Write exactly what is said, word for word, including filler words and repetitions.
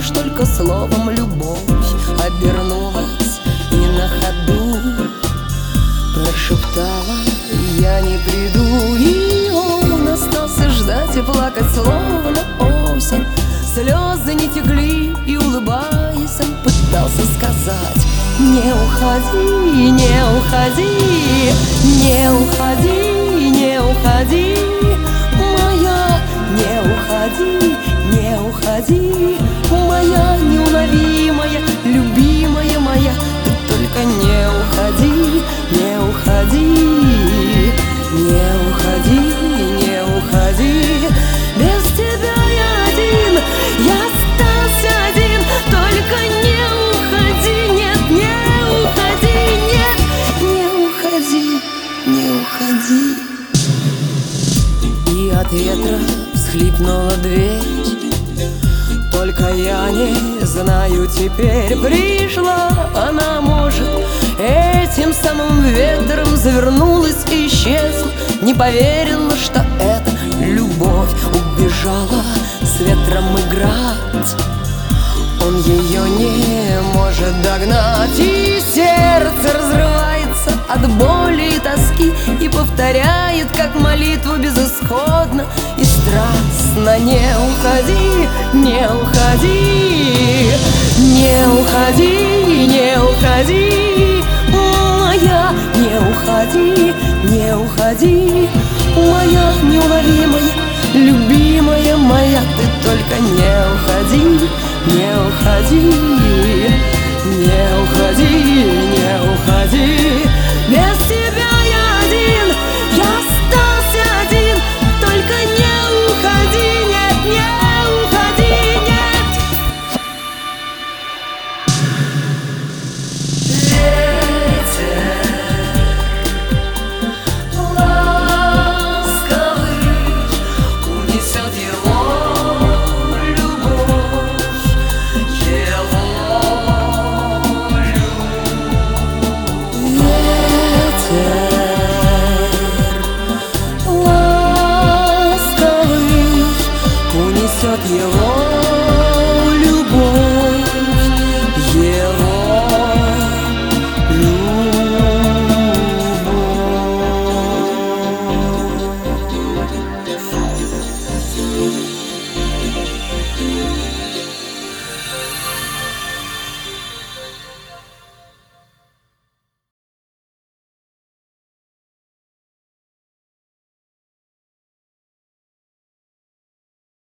лишь только словом любовь обернулась и на ходу прошептала: я не приду. И он остался ждать и плакать, словно осень. Слезы не текли, и, улыбаясь, он пытался сказать: не уходи, не уходи, не уходи, не уходи, моя, не уходи, не уходи, моя неуловимая, любимая моя. Ты только не уходи, не уходи, не уходи, не уходи. Без тебя я один, я остался один. Только не уходи, нет, не уходи, нет, не уходи, не уходи. И от ветра всхлипнула дверь. Только я не знаю теперь, пришла она, может, этим самым ветром завернулась и исчезла. Не поверила, что это любовь, убежала с ветром играть. Он ее не может догнать, и сердце разрывается от боли и тоски, и повторяет, как молитву безысходно и страстно: не уходи, не уходи, не уходи, не уходи, моя, не уходи, не уходи, моя неуловимая, любимая моя. Ты только не уходи, не уходи, не уходи.